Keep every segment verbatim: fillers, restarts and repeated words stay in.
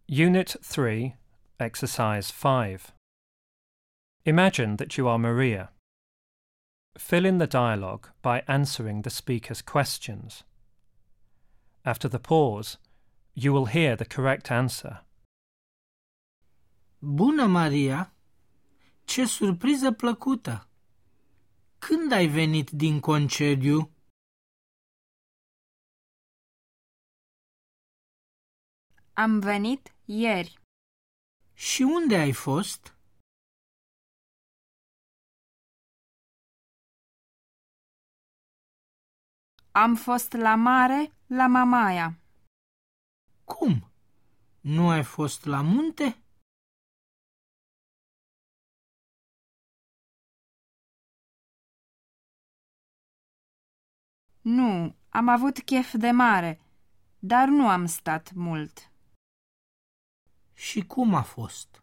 Unit three, Exercise five. Imagine that you are Maria. Fill in the dialogue by answering the speaker's questions. After the pause, you will hear the correct answer. Bună, Maria! Ce surpriză plăcută! Când ai venit din concediu? Am venit ieri. Și unde ai fost? Am fost la mare, la Mamaia. Cum? Nu ai fost la munte? Nu, am avut chef de mare, dar nu am stat mult. Și cum a fost?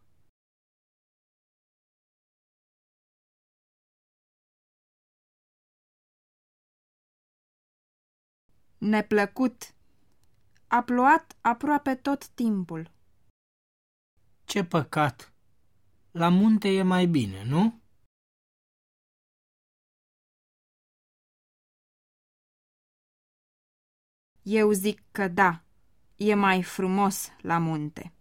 Neplăcut. A plouat aproape tot timpul. Ce păcat! La munte e mai bine, nu? Eu zic că da, e mai frumos la munte.